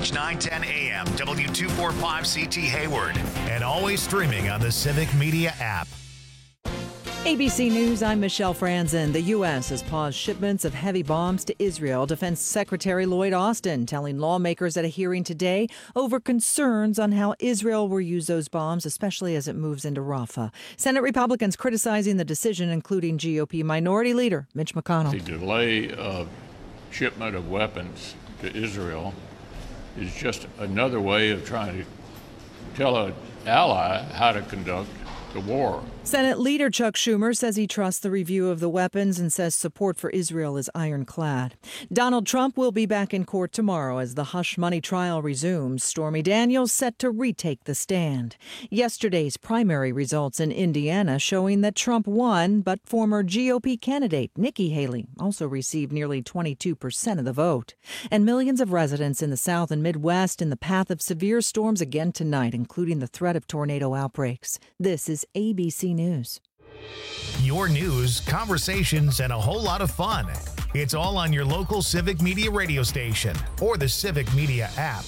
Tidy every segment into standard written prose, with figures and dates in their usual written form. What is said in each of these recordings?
WGBH 910 AM, W245CT Hayward, and always streaming on the Civic Media app. ABC News, I'm Michelle Franzen. The U.S. has paused shipments of heavy bombs to Israel. Defense Secretary Lloyd Austin telling lawmakers at a hearing today over concerns on how Israel will use those bombs, especially as it moves into Rafah. Senate Republicans criticizing the decision, including GOP Minority Leader Mitch McConnell. The delay of shipment of weapons to Israel is just another way of trying to tell an ally how to conduct the war. Senate Leader Chuck Schumer says he trusts the review of the weapons and says support for Israel is ironclad. Donald Trump will be back in court tomorrow as the hush money trial resumes. Stormy Daniels set to retake the stand. Yesterday's primary results in Indiana showing that Trump won, but former GOP candidate Nikki Haley also received nearly 22% of the vote. And millions of residents in the South and Midwest in the path of severe storms again tonight, including the threat of tornado outbreaks. This is ABC News. Your news, conversations, and a whole lot of fun. It's all on your local Civic Media radio station or the Civic Media app.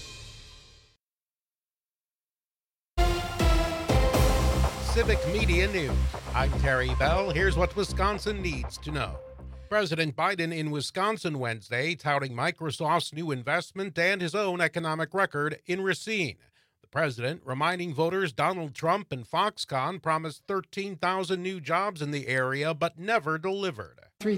Civic Media News. I'm Terry Bell. Here's what Wisconsin needs to know. President Biden in Wisconsin Wednesday touting Microsoft's new investment and his own economic record in Racine. The president reminding voters Donald Trump and Foxconn promised 13,000 new jobs in the area but never delivered.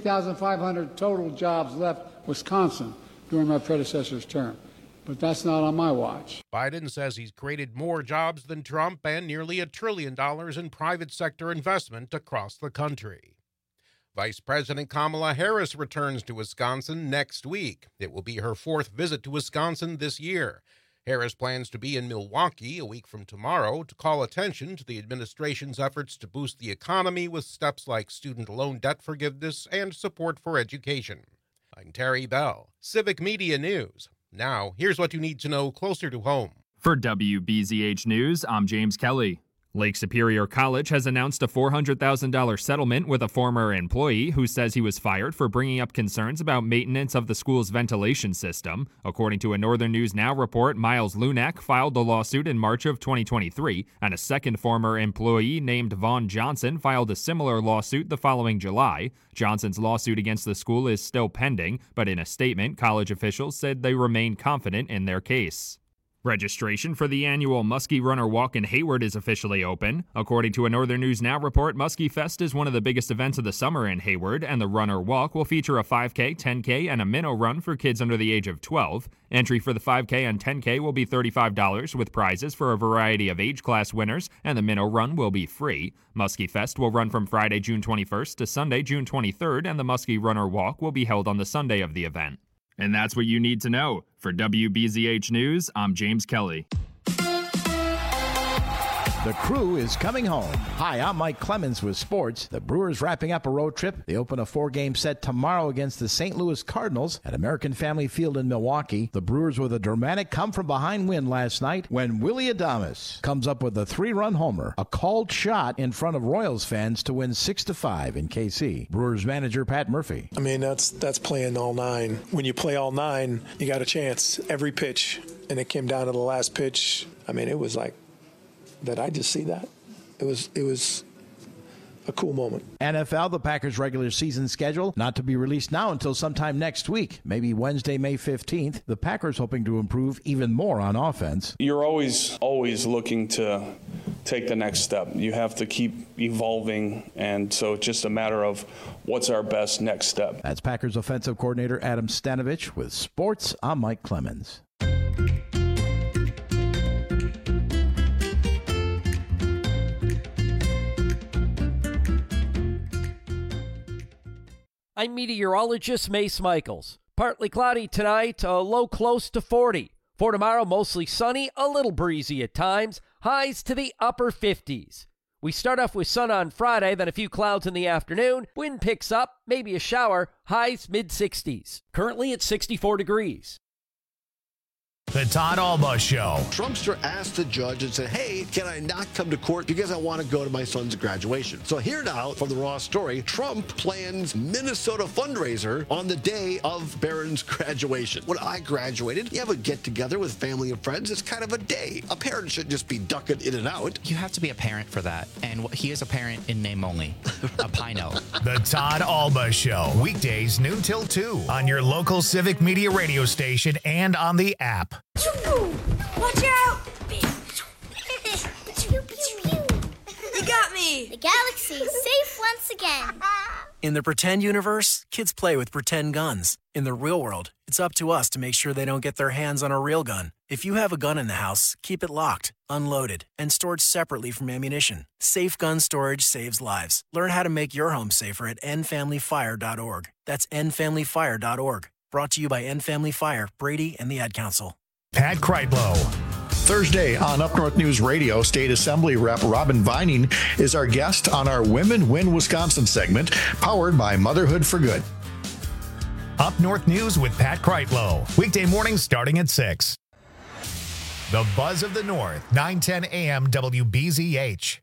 3,500 total jobs left Wisconsin during my predecessor's term. But that's not on my watch. Biden says he's created more jobs than Trump and nearly $1 trillion in private sector investment across the country. Vice President Kamala Harris returns to Wisconsin next week. It will be her fourth visit to Wisconsin this year. Harris plans to be in Milwaukee a week from tomorrow to call attention to the administration's efforts to boost the economy with steps like student loan debt forgiveness and support for education. I'm Terry Bell, Civic Media News. Now, here's what you need to know closer to home. For WBZH News, I'm James Kelly. Lake Superior College has announced a $400,000 settlement with a former employee who says he was fired for bringing up concerns about maintenance of the school's ventilation system. According to a Northern News Now report, Miles Lunak filed the lawsuit in March of 2023, and a second former employee named Vaughn Johnson filed a similar lawsuit the following July. Johnson's lawsuit against the school is still pending, but in a statement, college officials said they remain confident in their case. Registration for the annual Muskie Runner Walk in Hayward is officially open. According to a Northern News Now report, Muskie Fest is one of the biggest events of the summer in Hayward, and the Runner Walk will feature a 5K, 10K, and a minnow run for kids under the age of 12. Entry for the 5K and 10K will be $35 with prizes for a variety of age class winners, and the minnow run will be free. Muskie Fest will run from Friday, June 21st to Sunday, June 23rd, and the Muskie Runner Walk will be held on the Sunday of the event. And that's what you need to know. For WBZH News, I'm James Kelly. The Crew is coming home. Hi, I'm Mike Clemens with sports. The Brewers wrapping up a road trip. They open a 4-game set tomorrow against the St. Louis Cardinals at American Family Field in Milwaukee. The Brewers with a dramatic come-from-behind win last night when Willy Adames comes up with a 3-run homer, a called shot in front of Royals fans to win 6-5 in KC. Brewers manager Pat Murphy. I mean, that's playing all 9. When you play all 9, you got a chance every pitch, and it came down to the last pitch. I mean, it was like, that I just see that. It was a cool moment. NFL, the Packers' regular season schedule, not to be released now until sometime next week, maybe Wednesday, May 15th. The Packers hoping to improve even more on offense. You're always looking to take the next step. You have to keep evolving, and so it's just a matter of what's our best next step. That's Packers offensive coordinator Adam Stanovich with sports. I'm Mike Clemens. I'm meteorologist Mace Michaels. Partly cloudy tonight, a low close to 40. For tomorrow, mostly sunny, a little breezy at times, highs to the upper 50s. We start off with sun on Friday, then a few clouds in the afternoon. Wind picks up, maybe a shower, highs mid-60s. Currently at 64 degrees. The Todd Alba Show. Trumpster asked the judge and said, hey, can I not come to court because I want to go to my son's graduation? So here now from the Raw story, Trump plans Minnesota fundraiser on the day of Barron's graduation. When I graduated, you have a get-together with family and friends. It's kind of a day. A parent shouldn't just be ducking in and out. You have to be a parent for that. And he is a parent in name only. A Pino. The Todd Alba Show. Weekdays noon till 2 on your local Civic Media radio station and on the app. Watch out! You got me! The galaxy is safe once again. In the pretend universe, kids play with pretend guns. In the real world, it's up to us to make sure they don't get their hands on a real gun. If you have a gun in the house, keep it locked, unloaded, and stored separately from ammunition. Safe gun storage saves lives. Learn how to make your home safer at endfamilyfire.org. That's endfamilyfire.org. Brought to you by End Family Fire, Brady, and the Ad Council. Pat Kreitlow. Thursday on Up North News Radio, State Assembly Rep Robin Vining is our guest on our Women Win Wisconsin segment, powered by Motherhood for Good. Up North News with Pat Kreitlow. Weekday mornings starting at 6. The Buzz of the North, 9:10 a.m. WBZH.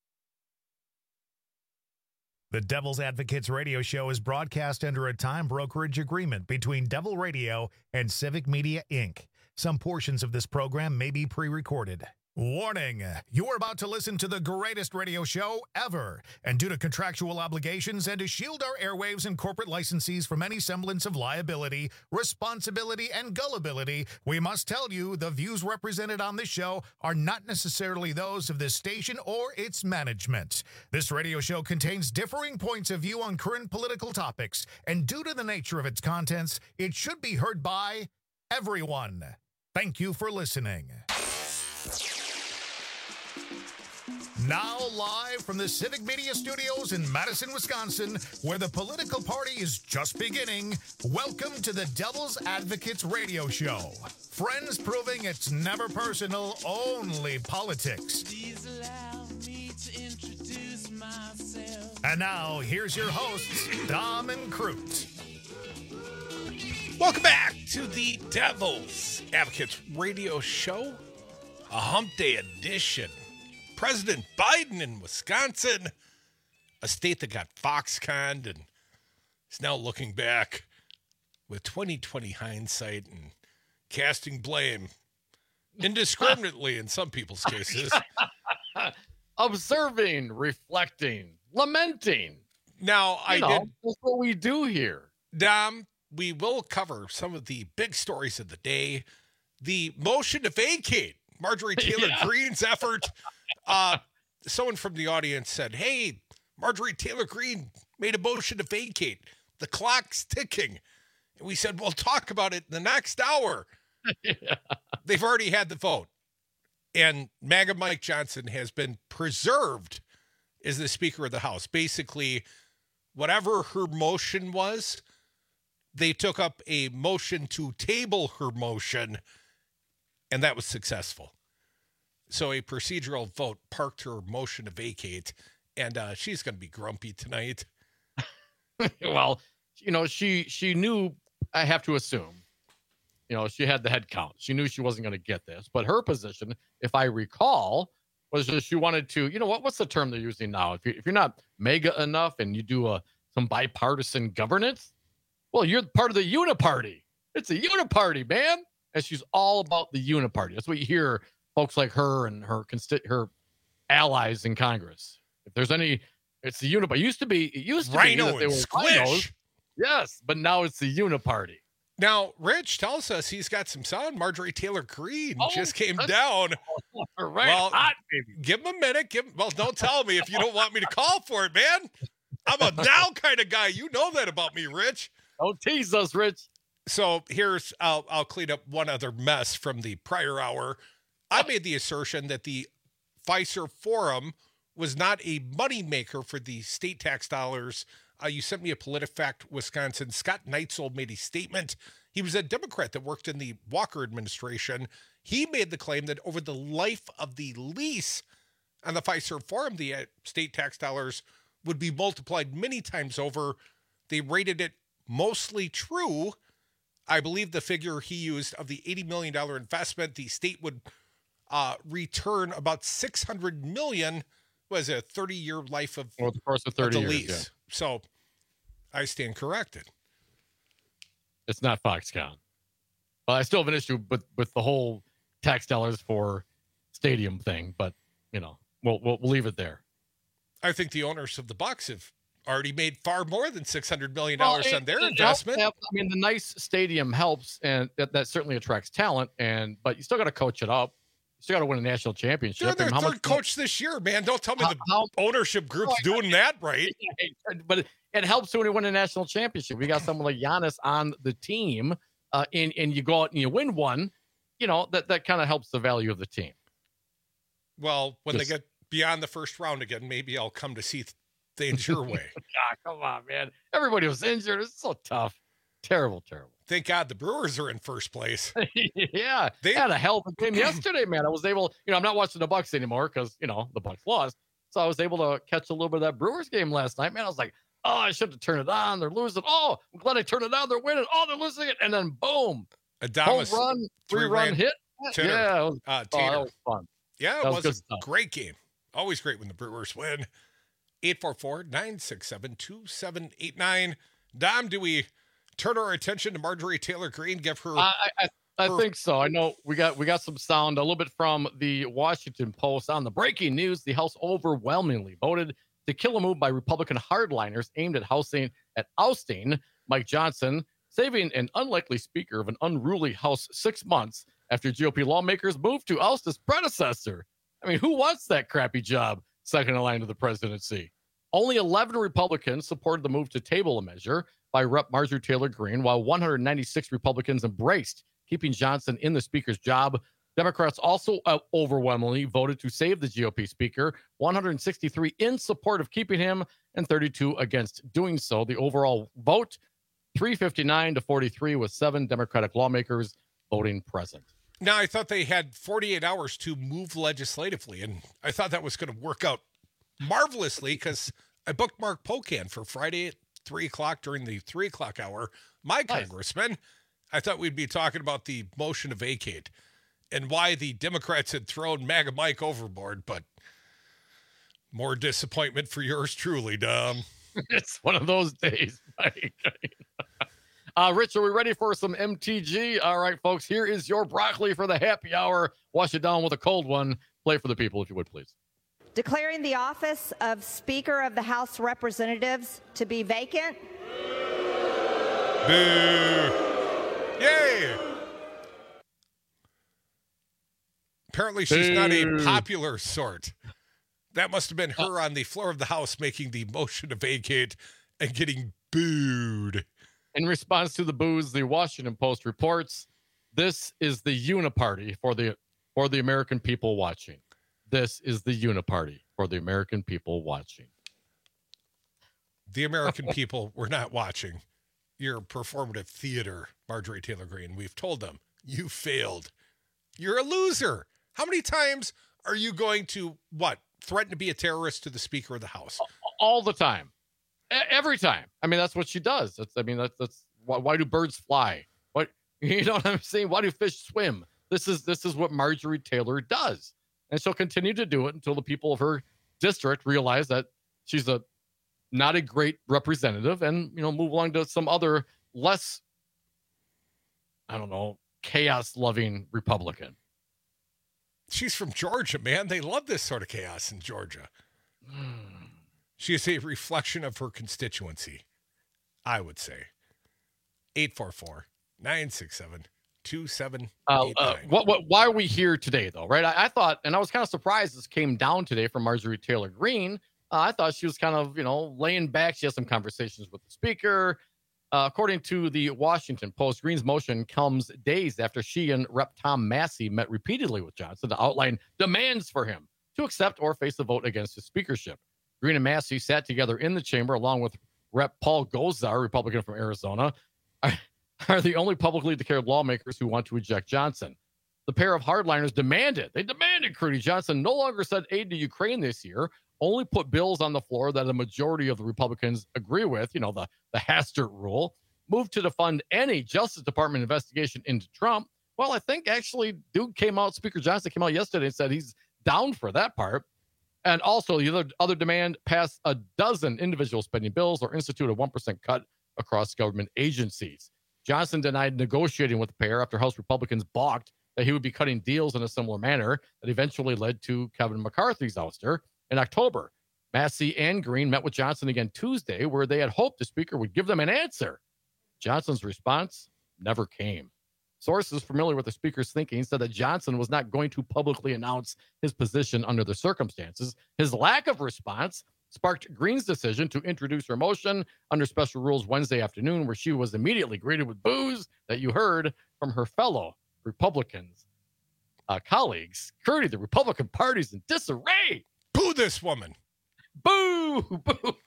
The Devil's Advocates radio show is broadcast under a time brokerage agreement between Devil Radio and Civic Media, Inc. Some portions of this program may be pre-recorded. Warning, you're about to listen to the greatest radio show ever. And due to contractual obligations and to shield our airwaves and corporate licensees from any semblance of liability, responsibility, and gullibility, we must tell you the views represented on this show are not necessarily those of this station or its management. This radio show contains differing points of view on current political topics, and due to the nature of its contents, it should be heard by everyone. Thank you for listening. Now live from the Civic Media Studios in Madison, Wisconsin, where the political party is just beginning, welcome to the Devil's Advocates radio show. Friends proving it's never personal, only politics. Please allow me to introduce myself. And now, here's your hosts, Dom and Crute. Welcome back to the Devil's Advocates radio show, a hump day edition. President Biden in Wisconsin, a state that got Foxconned and is now looking back with 20/20 hindsight and casting blame indiscriminately in some people's cases. Observing, reflecting, lamenting. Now, that's what we do here. Dom, we will cover some of the big stories of the day. The motion to vacate Marjorie Taylor Greene's effort. Someone from the audience said, hey, Marjorie Taylor Greene made a motion to vacate. The clock's ticking. And we said, we'll talk about it in the next hour. They've already had the vote. And MAGA Mike Johnson has been preserved as the Speaker of the House. Basically, whatever her motion was, they took up a motion to table her motion, and that was successful. So a procedural vote parked her motion to vacate, and she's going to be grumpy tonight. Well, she knew, I have to assume, she had the head count. She knew she wasn't going to get this. But her position, if I recall, was that she wanted to, what's the term they're using now? If you're not mega enough and you do some bipartisan governance, well, you're part of the uniparty. It's a uniparty, man. And she's all about the uniparty. That's what you hear folks like her and her allies in Congress. If there's any, it's the uniparty. It used to be Rhino that they were Squish. rhinos. Yes, but now it's the uniparty. Now, Rich tells us he's got some sound. Marjorie Taylor Greene just came down. Right, well, hot, baby. Give him a minute. Don't tell me if you don't want me to call for it, man. I'm a now kind of guy. You know that about me, Rich. Don't tease us, Rich. So here's, I'll clean up one other mess from the prior hour. I made the assertion that the Pfizer Forum was not a moneymaker for the state tax dollars. You sent me a PolitiFact Wisconsin. Scott Neitzel made a statement. He was a Democrat that worked in the Walker administration. He made the claim that over the life of the lease on the Pfizer Forum, the state tax dollars would be multiplied many times over. They rated it mostly true. I believe the figure he used of the $80 million investment, the state would return about $600 million, was a 30-year life of, over the course of 30 the years. lease. Yeah. So I stand corrected. It's not Foxconn. But I still have an issue with the whole tax dollars for stadium thing, but we'll leave it there. I think the owners of the Bucs have already made far more than $600 million on their investment. I mean, the nice stadium helps, and that certainly attracts talent. But you still got to coach it up. You still got to win a national championship. They're their third coach this year, man. Don't tell me the ownership group's doing that right. But it helps when you win a national championship. We got someone like Giannis on the team, and you go out and you win one. That kind of helps the value of the team. Well, when they get beyond the first round again, maybe I'll come to see things your way. God, come on, man. Everybody was injured. It's so tough. Terrible. Thank God the Brewers are in first place. Yeah. They had a hell of a game yesterday, man. I was able, I'm not watching the Bucs anymore because, the Bucs lost. So I was able to catch a little bit of that Brewers game last night, man. I was like, oh, I should have turned it on. They're losing. Oh, I'm glad I turned it on. They're winning. Oh, they're losing it. And then boom. Adames, home run, three-run hit. Tater. Yeah. That was fun. Yeah, it was a great game. Always great when the Brewers win. 844-967-2789. Dom, do we turn our attention to Marjorie Taylor Greene? Give her. I think so. I know we got some sound a little bit from the Washington Post on the breaking news. The House overwhelmingly voted to kill a move by Republican hardliners aimed at ousting Mike Johnson, saving an unlikely speaker of an unruly House 6 months after GOP lawmakers moved to oust his predecessor. I mean, who wants that crappy job second in line to the presidency? Only 11 Republicans supported the move to table a measure by Rep. Marjorie Taylor Greene, while 196 Republicans embraced keeping Johnson in the speaker's job. Democrats also overwhelmingly voted to save the GOP speaker, 163 in support of keeping him and 32 against doing so. The overall vote, 359-43, with 7 Democratic lawmakers voting present. Now, I thought they had 48 hours to move legislatively, and I thought that was going to work out marvelously because I booked Mark Pocan for Friday at 3 o'clock during the 3 o'clock hour. My congressman, I thought we'd be talking about the motion to vacate and why the Democrats had thrown MAGA Mike overboard, but more disappointment for yours truly, Dom. It's one of those days, Mike. Rich, are we ready for some MTG? All right, folks, here is your broccoli for the happy hour. Wash it down with a cold one. Play for the people, if you would, please. Declaring the office of Speaker of the House of Representatives to be vacant. Boo! Yay! Apparently she's not a popular sort. That must have been her on the floor of the House making the motion to vacate and getting booed. In response to the boos, the Washington Post reports, this is the uniparty for the American people watching. This is the uniparty for the American people watching. The American people were not watching your performative theater, Marjorie Taylor Greene. We've told them, you failed. You're a loser. How many times are you going to, threaten to be a terrorist to the Speaker of the House? All the time. Every time. I mean, that's what she does. That's why do birds fly? What, you know what I'm saying? Why do fish swim? This is what Marjorie Taylor does. And she'll continue to do it until the people of her district realize that she's not a great representative and, move along to some other less, chaos-loving Republican. She's from Georgia, man. They love this sort of chaos in Georgia. She is a reflection of her constituency, I would say. 844-967-2789. Why are we here today, though, right? I thought, and I was kind of surprised this came down today from Marjorie Taylor Greene. I thought she was kind of, laying back. She had some conversations with the speaker. According to the Washington Post, Greene's motion comes days after she and Rep. Tom Massey met repeatedly with Johnson to outline demands for him to accept or face the vote against his speakership. Greene and Massey sat together in the chamber along with Rep. Paul Gosar, Republican from Arizona, are the only publicly declared lawmakers who want to eject Johnson. The pair of hardliners demanded Crudy Johnson no longer send aid to Ukraine this year, only put bills on the floor that a majority of the Republicans agree with, the Hastert rule, moved to defund any Justice Department investigation into Trump. Well, I think actually Speaker Johnson came out yesterday and said he's down for that part. And also the other demand, pass a dozen individual spending bills or institute a 1% cut across government agencies. Johnson denied negotiating with the pair after House Republicans balked that he would be cutting deals in a similar manner that eventually led to Kevin McCarthy's ouster in October. Massey and Green met with Johnson again Tuesday, where they had hoped the speaker would give them an answer. Johnson's response never came. Sources familiar with the speaker's thinking said that Johnson was not going to publicly announce his position under the circumstances. His lack of response sparked Green's decision to introduce her motion under special rules Wednesday afternoon, where she was immediately greeted with boos that you heard from her fellow Republicans colleagues. Curdy, the Republican Party's in disarray. Boo this woman. Boo! Boo!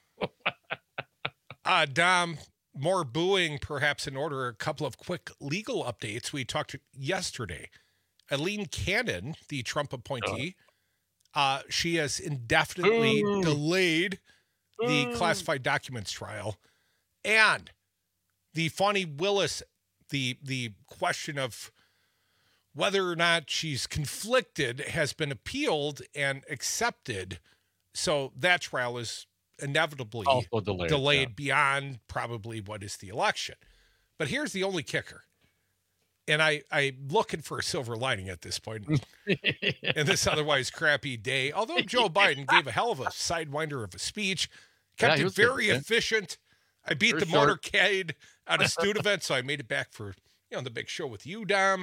Dom, more booing perhaps in order. A couple of quick legal updates. We talked yesterday. Aileen Cannon, the Trump appointee, she has indefinitely delayed the classified documents trial. And the Fani Willis, the question of whether or not she's conflicted has been appealed and accepted. So that trial is inevitably also delayed beyond probably what is the election. But here's the only kicker. And I'm looking for a silver lining at this point in this otherwise crappy day. Although Joe Biden gave a hell of a sidewinder of a speech, kept it very efficient. I beat the motorcade out of Studevant, so I made it back for the big show with you, Dom.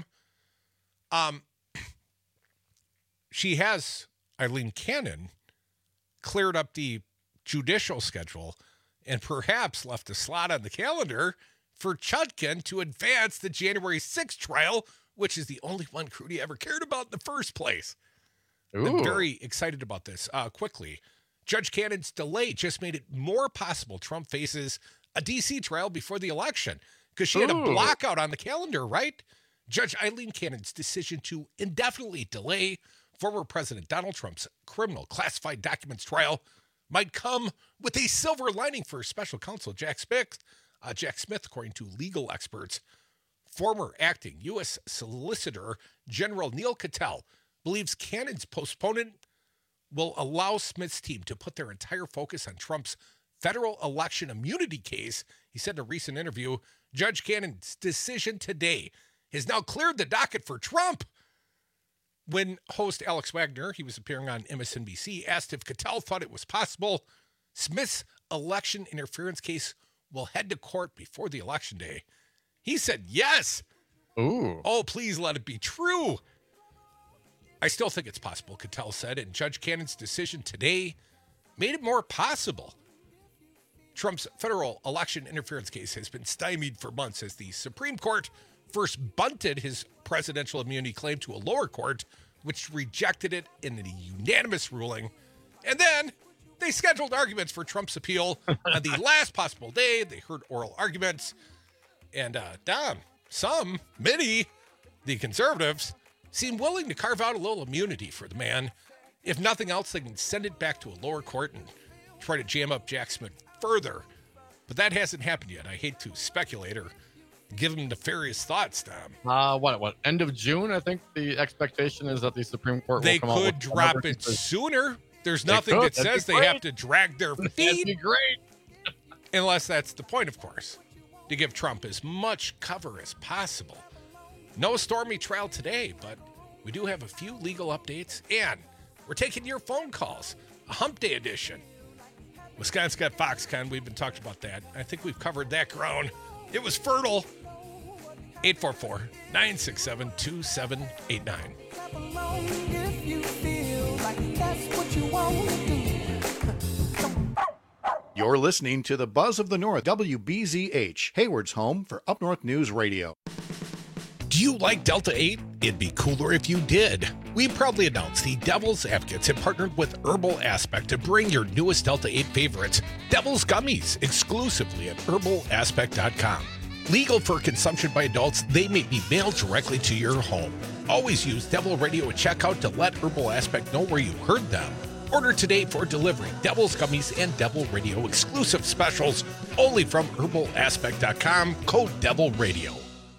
She has, Aileen Cannon, cleared up the judicial schedule and perhaps left a slot on the calendar for Chutkan to advance the January 6th trial, which is the only one Crudy ever cared about in the first place. I'm very excited about this. Quickly, Judge Cannon's delay just made it more possible Trump faces a D.C. trial before the election because she had a blockout on the calendar, right? Judge Aileen Cannon's decision to indefinitely delay former President Donald Trump's criminal classified documents trial might come with a silver lining for special counsel Jack Smith. Jack Smith, according to legal experts, former acting U.S. Solicitor General Neil Cattell believes Cannon's postponement will allow Smith's team to put their entire focus on Trump's federal election immunity case. He said in a recent interview, Judge Cannon's decision today has now cleared the docket for Trump. When host Alex Wagner, he was appearing on MSNBC, asked if Cattell thought it was possible Smith's election interference case will head to court before the election day, he said yes. Oh, please let it be true. I still think it's possible, Cattell said, and Judge Cannon's decision today made it more possible. Trump's federal election interference case has been stymied for months as the Supreme Court first bunted his presidential immunity claim to a lower court, which rejected it in a unanimous ruling. And then they scheduled arguments for Trump's appeal on the last possible day. They heard oral arguments. And many, the conservatives, seem willing to carve out a little immunity for the man. If nothing else, they can send it back to a lower court and try to jam up Jack Smith further. But that hasn't happened yet. I hate to speculate or give him nefarious thoughts, Tom. What? End of June, I think the expectation is that the Supreme Court will come out. They could drop it sooner. There's nothing that says they have to drag their feet. That'd be great. Unless that's the point, of course, to give Trump as much cover as possible. No stormy trial today, but we do have a few legal updates, and we're taking your phone calls. A hump day edition. Wisconsin got Foxconn. We've been talking about that. I think we've covered that ground. It was fertile. 844-967-2789. You're listening to the Buzz of the North, WBZH, Hayward's home for Up North News Radio. Do you like Delta 8? It'd be cooler if you did. We proudly announce the Devil's Advocates have partnered with Herbal Aspect to bring your newest Delta 8 favorites, Devil's Gummies, exclusively at herbalaspect.com. Legal for consumption by adults, they may be mailed directly to your home. Always use Devil Radio at checkout to let Herbal Aspect know where you heard them. Order today for delivery. Devil's Gummies and Devil Radio exclusive specials only from herbalaspect.com. Code Devil Radio.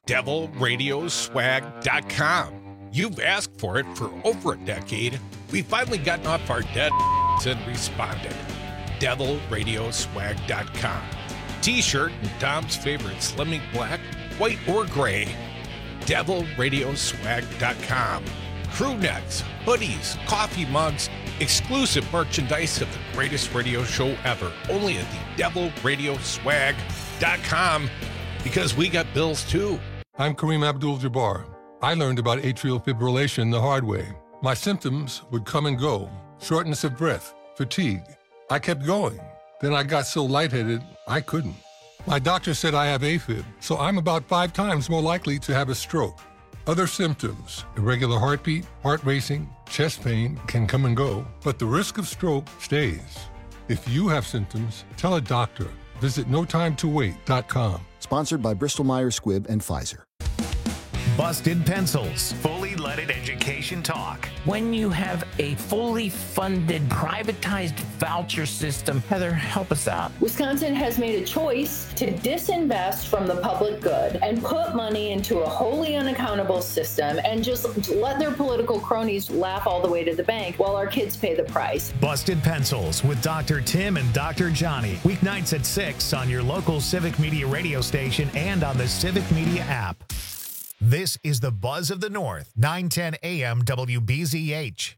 DevilRadioswag.com. You've asked for it for over a decade. We've finally gotten off our dead and responded. DevilRadioswag.com. T-shirt and Dom's favorite Slimming Black, white or gray. DevilRadioswag.com. Crew necks, hoodies, coffee mugs, exclusive merchandise of the greatest radio show ever. Only at the DevilRadioswag.com, because we got bills too. I'm Kareem Abdul-Jabbar. I learned about atrial fibrillation the hard way. My symptoms would come and go. Shortness of breath, fatigue. I kept going. Then I got so lightheaded, I couldn't. My doctor said I have AFib, so I'm about 5 times more likely to have a stroke. Other symptoms, irregular heartbeat, heart racing, chest pain can come and go, but the risk of stroke stays. If you have symptoms, tell a doctor. Visit notimetowait.com. Sponsored by Bristol-Myers Squibb and Pfizer. Busted Pencils, fully leaded education talk. When you have a fully funded, privatized voucher system, Heather, help us out. Wisconsin has made a choice to disinvest from the public good and put money into a wholly unaccountable system and just let their political cronies laugh all the way to the bank while our kids pay the price. Busted Pencils with Dr. Tim and Dr. Johnny. Weeknights at 6 on your local Civic Media radio station and on the Civic Media app. This is the Buzz of the North, 910 AM WBZH.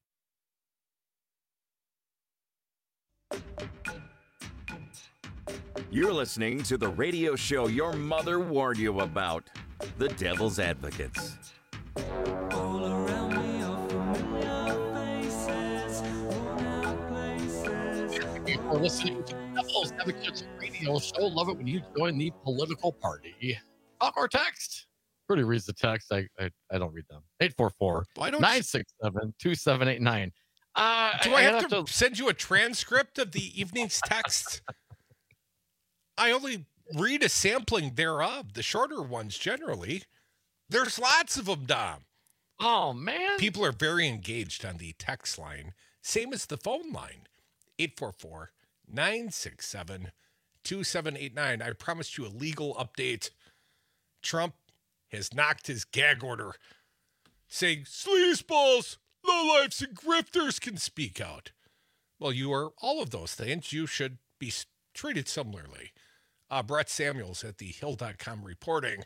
You're listening to the radio show your mother warned you about, The Devil's Advocates. You're listening to the Devil's Advocates radio show. Love it when you join the political party. Talk or text. Pretty reads the text. I don't read them. 844-967-2789. Do I have to send you a transcript of the evening's text? I only read a sampling thereof, the shorter ones generally. There's lots of them, Dom. Oh, man. People are very engaged on the text line, same as the phone line. 844-967-2789. I promised you a legal update. Trump has knocked his gag order, saying sleazeballs, lowlifes, and grifters can speak out. Well, you are all of those things. You should be treated similarly. Brett Samuels at thehill.com reporting.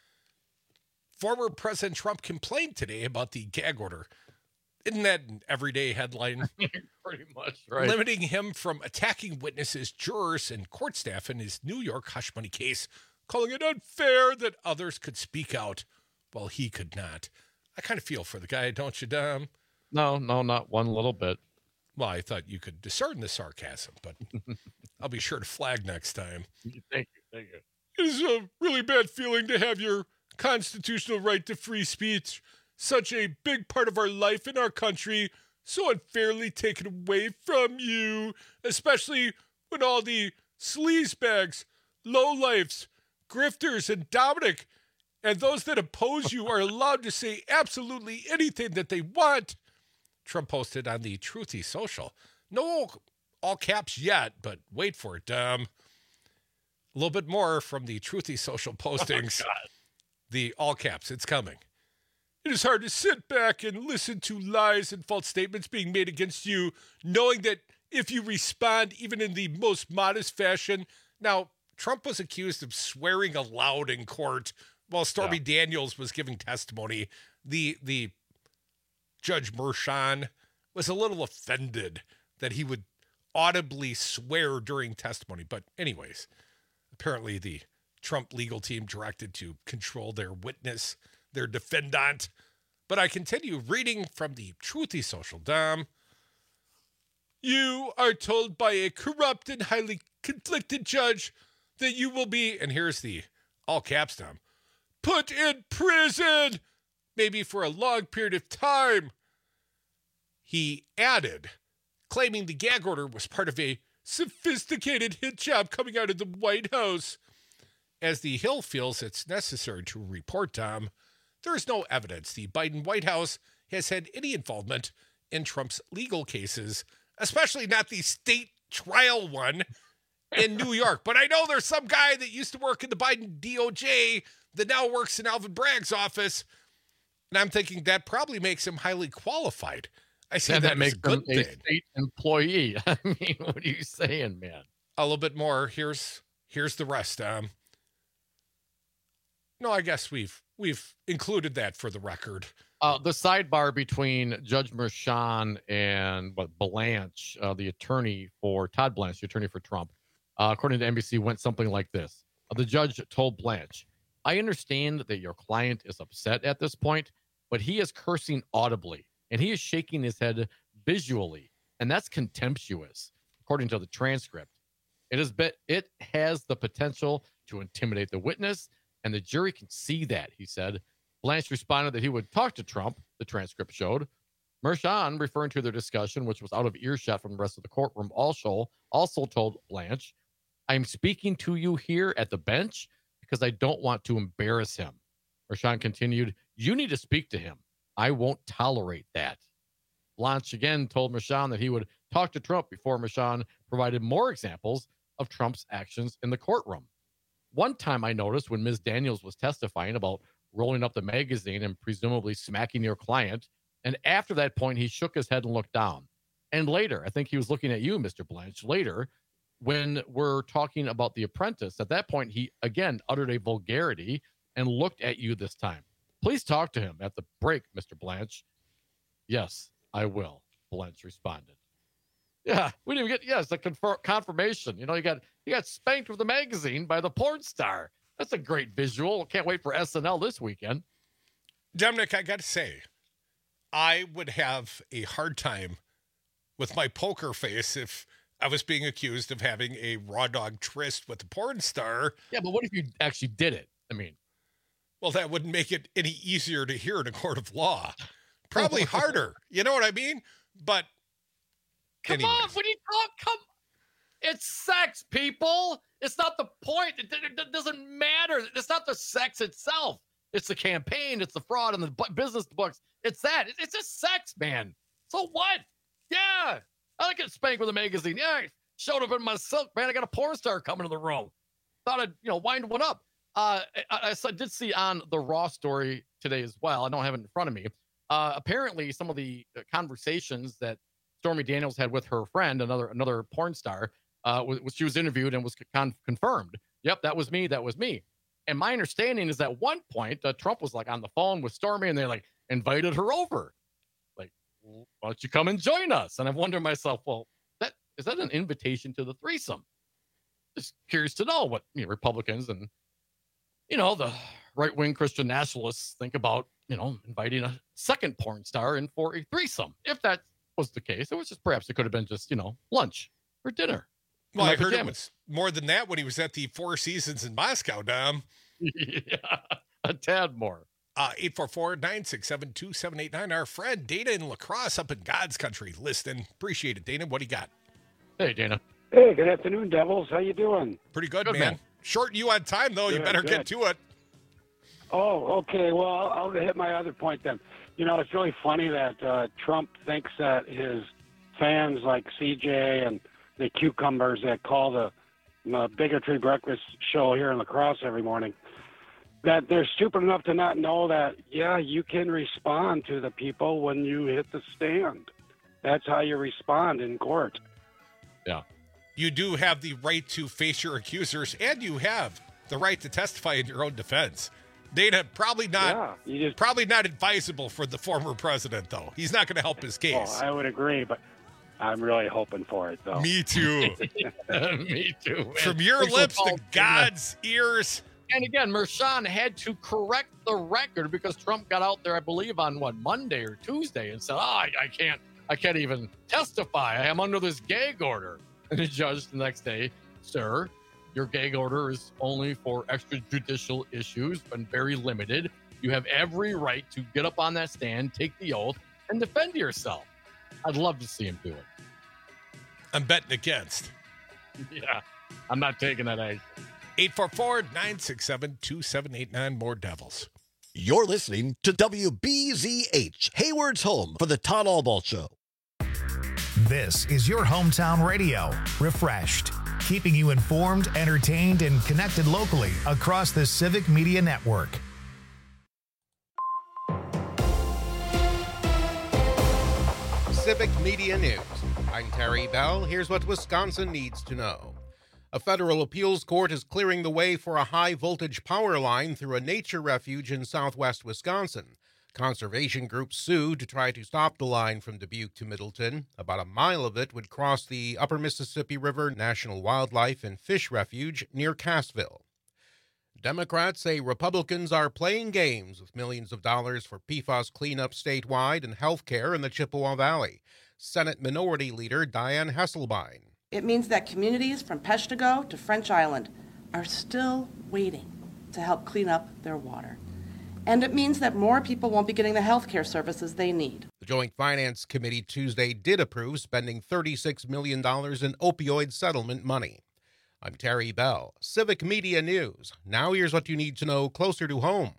Former President Trump complained today about the gag order. Isn't that an everyday headline? Pretty much, right. Limiting him from attacking witnesses, jurors, and court staff in his New York hush money case, calling it unfair that others could speak out while he could not. I kind of feel for the guy, don't you, Dom? No, not one little bit. Well, I thought you could discern the sarcasm, but I'll be sure to flag next time. Thank you. It is a really bad feeling to have your constitutional right to free speech, such a big part of our life in our country, so unfairly taken away from you, especially when all the sleazebags, lowlifes, grifters, and Dominic, and those that oppose you are allowed to say absolutely anything that they want. Trump posted on the Truthy Social. No all caps yet, but wait for it, Dom. A little bit more from the Truthy Social postings. The all caps, it's coming. It is hard to sit back and listen to lies and false statements being made against you, knowing that if you respond even in the most modest fashion. Now, Trump was accused of swearing aloud in court while Stormy Daniels was giving testimony. The Judge Merchan was a little offended that he would audibly swear during testimony. But anyways, apparently the Trump legal team directed to control their witness, their defendant. But I continue reading from the Truthy Social, Dom. You are told by a corrupt and highly conflicted judge that you will be, and here's the all caps, Dom, put in prison, maybe for a long period of time. He added, claiming the gag order was part of a sophisticated hit job coming out of the White House. As the Hill feels it's necessary to report, Tom, there is no evidence the Biden White House has had any involvement in Trump's legal cases especially not the state trial one in New York. But I know there's some guy that used to work in the Biden DOJ that now works in Alvin Bragg's office, and I'm thinking that probably makes him highly qualified. I see that makes him a state employee. I mean, what are you saying, man? A little bit more. Here's the rest. No, I guess we've included that for the record. The sidebar between Judge Merchan and Blanche, the attorney for Todd Blanche, the attorney for Trump, according to NBC, went something like this. The judge told Blanche, "I understand that your client is upset at this point, but he is cursing audibly and he is shaking his head visually, and that's contemptuous, according to the transcript. It has the potential to intimidate the witness, and the jury can see that," he said. Blanche responded that he would talk to Trump, the transcript showed. Merchan, referring to their discussion, which was out of earshot from the rest of the courtroom, also told Blanche, "I am speaking to you here at the bench because I don't want to embarrass him." Merchan continued, "You need to speak to him. I won't tolerate that." Blanche again told Merchan that he would talk to Trump before Merchan provided more examples of Trump's actions in the courtroom. One time I noticed when Ms. Daniels was testifying about rolling up the magazine and presumably smacking your client, and after that point, he shook his head and looked down. And later, I think he was looking at you, Mr. Blanche, later, when we're talking about The Apprentice, at that point, he again uttered a vulgarity and looked at you this time. "Please talk to him at the break, Mr. Blanche." "Yes, I will," Blanche responded. Yeah, we didn't get, it's a confirmation. You know, you got spanked with the magazine by the porn star. That's a great visual. Can't wait for SNL this weekend. Dominic, I got to say, I would have a hard time with my poker face if I was being accused of having a raw dog tryst with a porn star. Yeah, but what if you actually did it? I mean, well, that wouldn't make it any easier to hear in a court of law. Probably harder. You know what I mean? But come on, when you talk, it's sex, people. It's not the point. It doesn't matter. It's not the sex itself. It's the campaign. It's the fraud and the business books. It's that. It's just sex, man. So what? Yeah. I get spanked with a magazine. Yeah, I showed up in my silk, man. I got a porn star coming to the room. Thought I'd, wind one up. I did see on the Raw story today as well. I don't have it in front of me. Apparently, some of the conversations that Stormy Daniels had with her friend, another porn star, she was interviewed and was confirmed. Yep, that was me. And my understanding is that at one point, Trump was like on the phone with Stormy and they like invited her over. Like, why don't you come and join us? And I've wondered myself, well, is that an invitation to the threesome? Just curious to know what Republicans and, the right-wing Christian nationalists think about, inviting a second porn star in for a threesome. If that was the case, it could have been just, lunch or dinner. Well, I heard it was more than that when he was at the Four Seasons in Moscow, Dom. Yeah, a tad more. 844-967-2789. Our friend Dana in La Crosse up in God's country listening. Appreciate it, Dana. What do you got? Hey, Dana. Hey, good afternoon, Devils. How you doing? Pretty good, man. Shorten you on time, though. Good, you better get to it. Oh, okay. Well, I'll hit my other point then. It's really funny that Trump thinks that his fans like CJ and the cucumbers that call the Bigotry Breakfast show here in La Crosse every morning, that they're stupid enough to not know that, you can respond to the people when you hit the stand. That's how you respond in court. Yeah. You do have the right to face your accusers, and you have the right to testify in your own defense. Dana, probably not advisable for the former president, though. He's not going to help his case. Oh, I would agree, but I'm really hoping for it, though. Me too. Me too. Man. From your lips to God's ears. And again, Merchan had to correct the record because Trump got out there, I believe, on Monday or Tuesday and said, I can't even testify. I am under this gag order. And the judge the next day, sir, your gag order is only for extrajudicial issues and very limited. You have every right to get up on that stand, take the oath, and defend yourself. I'd love to see him do it. I'm betting against. Yeah, I'm not taking that action. 844-967-2789, more Devils. You're listening to WBZH, Hayward's home for the Todd Albaugh Show. This is your hometown radio, Refreshed, keeping you informed, entertained, and connected locally across the Civic Media Network. Civic Media News. I'm Terry Bell. Here's what Wisconsin needs to know. A federal appeals court is clearing the way for a high-voltage power line through a nature refuge in southwest Wisconsin. Conservation groups sued to try to stop the line from Dubuque to Middleton. About a mile of it would cross the Upper Mississippi River National Wildlife and Fish Refuge near Cassville. Democrats say Republicans are playing games with millions of dollars for PFAS cleanup statewide and health care in the Chippewa Valley. Senate Minority Leader Diane Hesselbein. It means that communities from Peshtigo to French Island are still waiting to help clean up their water. And it means that more people won't be getting the health care services they need. The Joint Finance Committee Tuesday did approve spending $36 million in opioid settlement money. I'm Terry Bell, Civic Media News. Now here's what you need to know closer to home.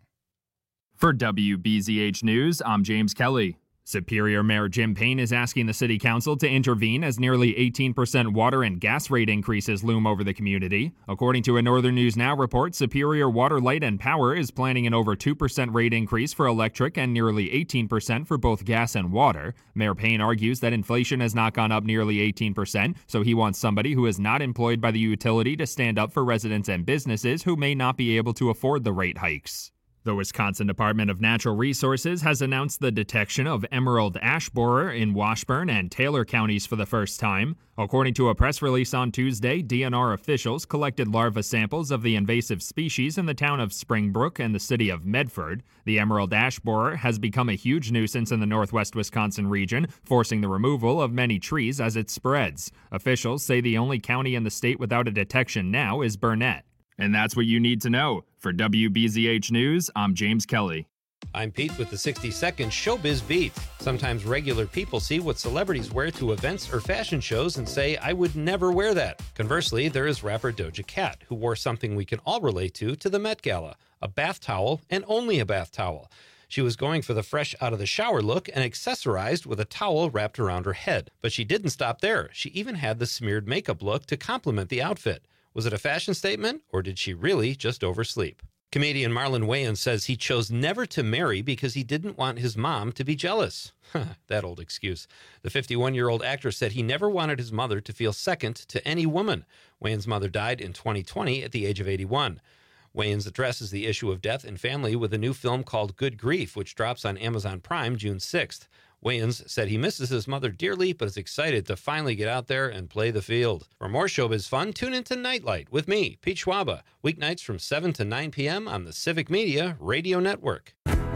For WBZH News, I'm James Kelly. Superior Mayor Jim Payne is asking the City Council to intervene as nearly 18% water and gas rate increases loom over the community. According to a Northern News Now report, Superior Water, Light and Power is planning an over 2% rate increase for electric and nearly 18% for both gas and water. Mayor Payne argues that inflation has not gone up nearly 18%, so he wants somebody who is not employed by the utility to stand up for residents and businesses who may not be able to afford the rate hikes. The Wisconsin Department of Natural Resources has announced the detection of emerald ash borer in Washburn and Taylor counties for the first time. According to a press release on Tuesday, DNR officials collected larva samples of the invasive species in the town of Springbrook and the city of Medford. The emerald ash borer has become a huge nuisance in the northwest Wisconsin region, forcing the removal of many trees as it spreads. Officials say the only county in the state without a detection now is Burnett. And that's what you need to know. For WBZH News, I'm James Kelly. I'm Pete with the 60-second Showbiz Beat. Sometimes regular people see what celebrities wear to events or fashion shows and say, I would never wear that. Conversely, there is rapper Doja Cat, who wore something we can all relate to the Met Gala, a bath towel and only a bath towel. She was going for the fresh out of the shower look and accessorized with a towel wrapped around her head. But she didn't stop there. She even had the smeared makeup look to complement the outfit. Was it a fashion statement, or did she really just oversleep? Comedian Marlon Wayans says he chose never to marry because he didn't want his mom to be jealous. That old excuse. The 51-year-old actor said he never wanted his mother to feel second to any woman. Wayans' mother died in 2020 at the age of 81. Wayans addresses the issue of death and family with a new film called Good Grief, which drops on Amazon Prime June 6th. Wayans said he misses his mother dearly, but is excited to finally get out there and play the field. For more showbiz fun, tune into Nightlight with me, Pete Schwaba, weeknights from 7 to 9 p.m. on the Civic Media Radio Network.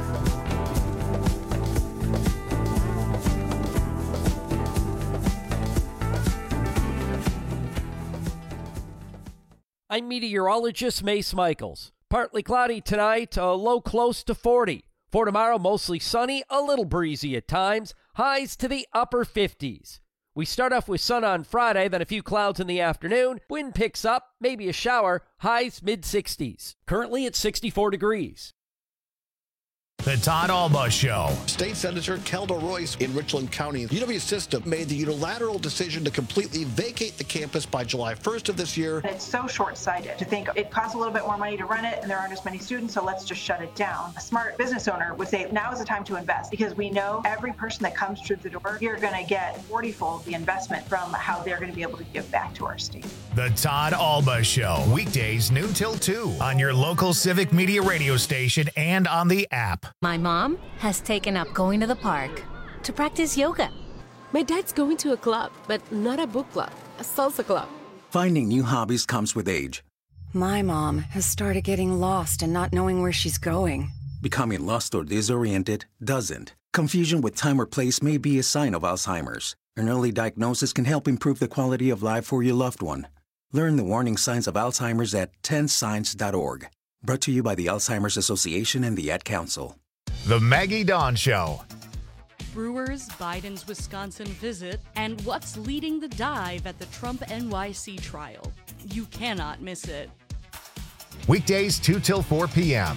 I'm meteorologist Mace Michaels. Partly cloudy tonight, a low close to 40. For tomorrow, mostly sunny, a little breezy at times, highs to the upper 50s. We start off with sun on Friday, then a few clouds in the afternoon. Wind picks up, maybe a shower, highs mid-60s. Currently at 64 degrees. The Todd Alba Show. State Senator Kelda Royce in Richland County. UW System made the unilateral decision to completely vacate the campus by July 1st of this year. It's so short-sighted to think it costs a little bit more money to run it and there aren't as many students, so let's just shut it down. A smart business owner would say now is the time to invest because we know every person that comes through the door, you're going to get 40-fold the investment from how they're going to be able to give back to our state. The Todd Alba Show. Weekdays noon till 2 on your local Civic Media radio station and on the app. My mom has taken up going to the park to practice yoga. My dad's going to a club, but not a book club, a salsa club. Finding new hobbies comes with age. My mom has started getting lost and not knowing where she's going. Becoming lost or disoriented doesn't. Confusion with time or place may be a sign of Alzheimer's. An early diagnosis can help improve the quality of life for your loved one. Learn the warning signs of Alzheimer's at 10signs.org. Brought to you by the Alzheimer's Association and the Ad Council. The Maggie Dawn Show. Brewers, Biden's Wisconsin visit, and what's leading the dive at the Trump NYC trial. You cannot miss it. Weekdays 2 till 4 p.m.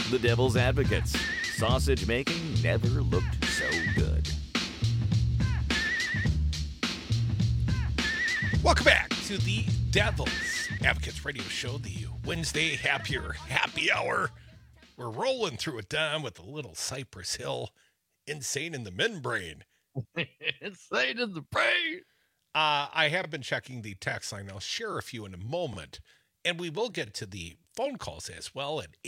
The Devil's Advocates. Sausage making never looked so good. Welcome back to the Devil's Advocates Radio Show, the Wednesday happy hour. We're rolling through it, Dom, with a little Cypress Hill, Insane in the Membrane. Insane in the brain. I have been checking the text line. I'll share a few in a moment. And we will get to the phone calls as well at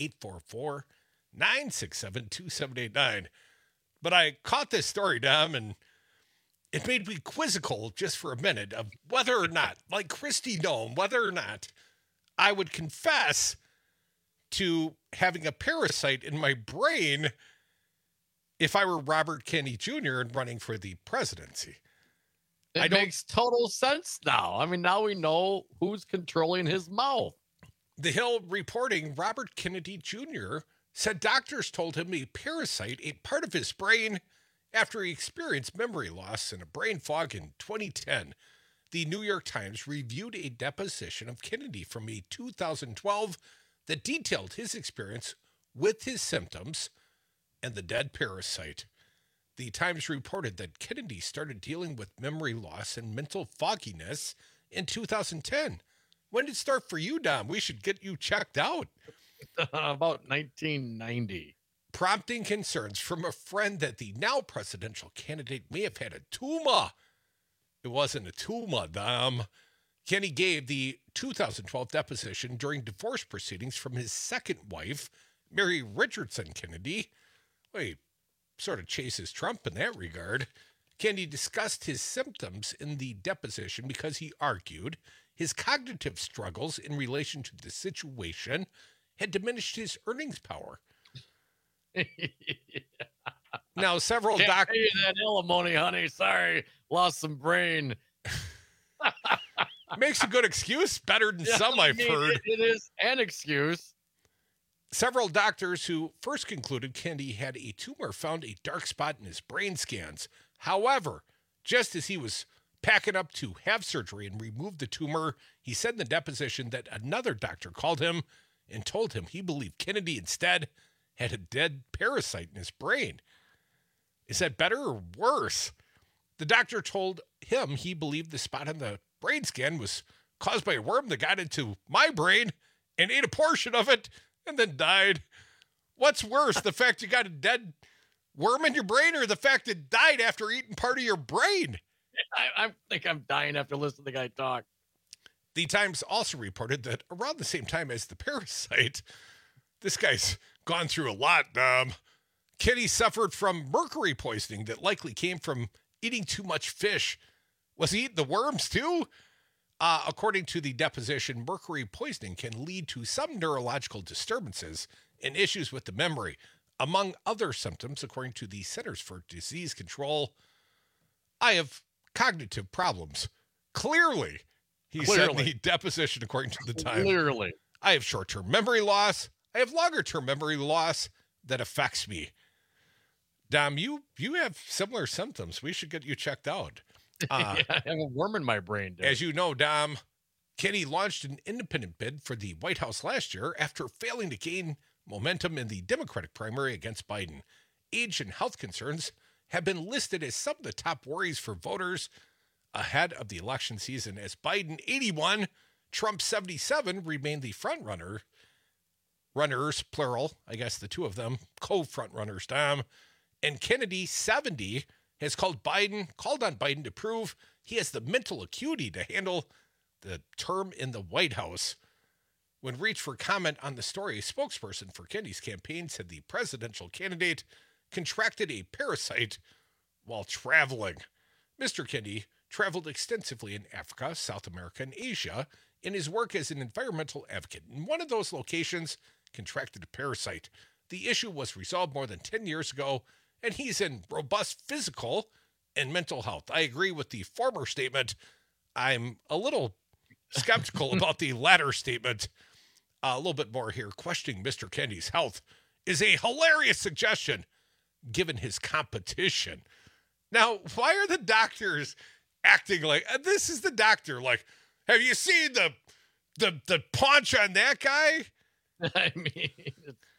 844-967-2789. But I caught this story, Dom, and it made me quizzical just for a minute of whether or not, like Kristi Noem, whether or not I would confess to having a parasite in my brain if I were Robert Kennedy Jr. and running for the presidency. It makes total sense now. I mean, now we know who's controlling his mouth. The Hill reporting Robert Kennedy Jr. said doctors told him a parasite ate part of his brain after he experienced memory loss and a brain fog in 2010. The New York Times reviewed a deposition of Kennedy from a 2012 that detailed his experience with his symptoms and the dead parasite. The Times reported that Kennedy started dealing with memory loss and mental fogginess in 2010. When did it start for you, Dom? We should get you checked out. About 1990. Prompting concerns from a friend that the now presidential candidate may have had a tumor. It wasn't a tumor, Dom. Kenny gave the 2012 deposition during divorce proceedings from his second wife, Mary Richardson Kennedy. Well, he sort of chases Trump in that regard. Kennedy discussed his symptoms in the deposition because he argued his cognitive struggles in relation to the situation had diminished his earnings power. Now, several Can't pay you that alimony, honey. Sorry, lost some brain. Makes a good excuse, better than some I've heard. It is an excuse. Several doctors who first concluded Kennedy had a tumor found a dark spot in his brain scans. However, just as he was packing up to have surgery and remove the tumor, he said in the deposition that another doctor called him and told him he believed Kennedy instead had a dead parasite in his brain. Is that better or worse? The doctor told him he believed the spot on the brain scan was caused by a worm that got into my brain and ate a portion of it and then died. What's worse, the fact you got a dead worm in your brain or the fact it died after eating part of your brain? I think I'm dying after listening to the guy talk. The Times also reported that around the same time as the parasite, this guy's gone through a lot. Kenny suffered from mercury poisoning that likely came from eating too much fish. Was he eating the worms too? According to the deposition, mercury poisoning can lead to some neurological disturbances and issues with the memory. Among other symptoms, according to the Centers for Disease Control, I have cognitive problems. Clearly, he said in the deposition, according to the Times. Clearly. I have short-term memory loss. I have longer-term memory loss that affects me. Dom, you have similar symptoms. We should get you checked out. I have a worm in my brain, dude. As you know, Dom, Kenny launched an independent bid for the White House last year after failing to gain momentum in the Democratic primary against Biden. Age and health concerns have been listed as some of the top worries for voters ahead of the election season, as Biden, 81, Trump, 77, remain the front runner. Runners, plural, I guess the two of them, co-front runners, Dom. And Kennedy, 70, has called on Biden to prove he has the mental acuity to handle the term in the White House. When reached for comment on the story, a spokesperson for Kennedy's campaign said the presidential candidate contracted a parasite while traveling. Mr. Kennedy traveled extensively in Africa, South America, and Asia in his work as an environmental advocate. In one of those locations, contracted a parasite. The issue was resolved more than 10 years ago, and he's in robust physical and mental health. I agree with the former statement. I'm a little skeptical about the latter statement. A little bit more here. Questioning Mr. Kennedy's health is a hilarious suggestion, given his competition. Now, why are the doctors acting like this is the doctor? Like, have you seen the paunch on that guy? I mean,